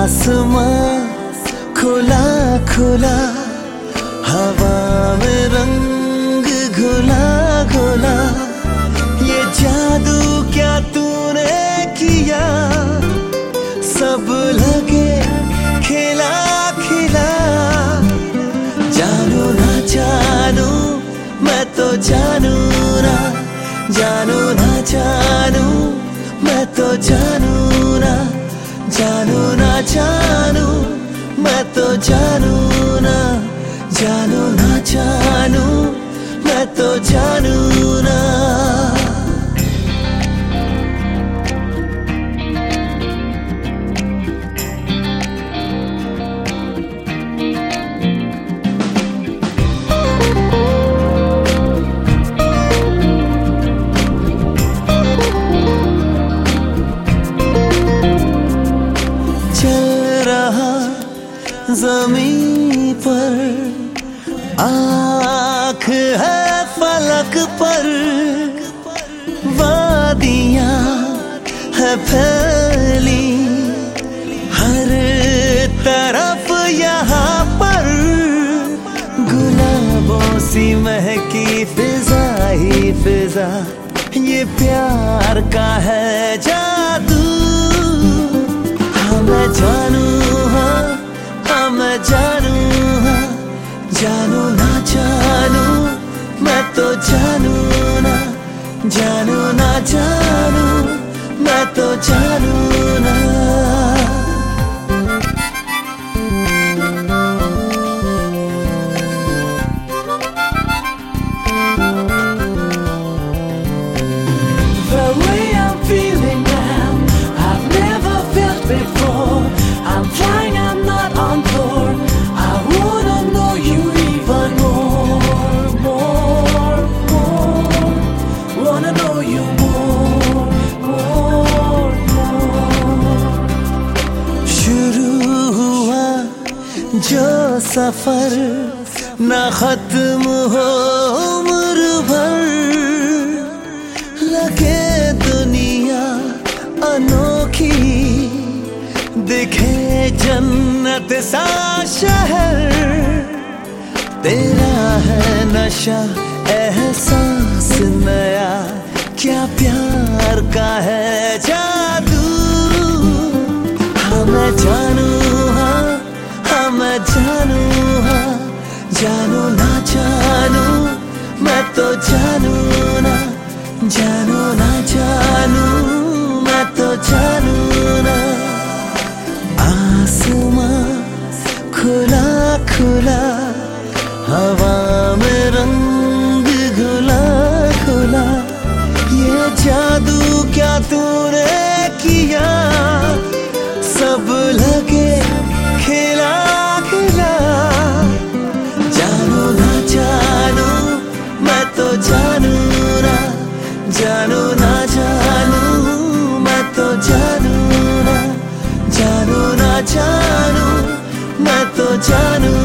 आसमां खुला खुला, हवा में रंग घुला घुला, ये जादू क्या तूने किया, सब लगे खिला खिला। जानू ना जानू मैं तो जानू ना, जानू ना जानू मैं तो जानू ना, जानू ना जानू मैं तो जानू ना, जानू ना जानू मैं तो जानू ना। ज़मीं पर आँख है फलक पर, वादियाँ है फैली हर तरफ यहाँ पर, गुलाबों सी महकी फिजा ही फिजा, ये प्यार का है जादू। हाँ मैं जानू, हाँ मैं जानू, हाँ जानू ना जानू मैं तो जानू ना, जानू ना जानू मैं तो जानू ना। The way I'm feeling now, I've never felt before. I'm flying, I'm not on tour. I wanna know you even more, more, more. Wanna know you more, more, more. शुरू हुआ जो सफर ना खत्म हो उम्र भर, लगे दुनिया अनोखी, दिखे जन्नत सा शहर, तेरा है नशा एहसास नया, क्या प्यार का है जादू। हाँ मैं जानू, हाँ मैं जानू, हाँ जानू ना जानू मैं तो जानू ना, जानू ना जानू मैं तो जानू ना। आसमां खुला खुला, हवा में रंग घुला घुला, ये जादू क्या तूने किया, सब लगे खिला खिला। जानू ना जानू मैं तो जानू ना, जानू ना जानू मैं तो जानू ना, जानू ना जानू मैं तो जानू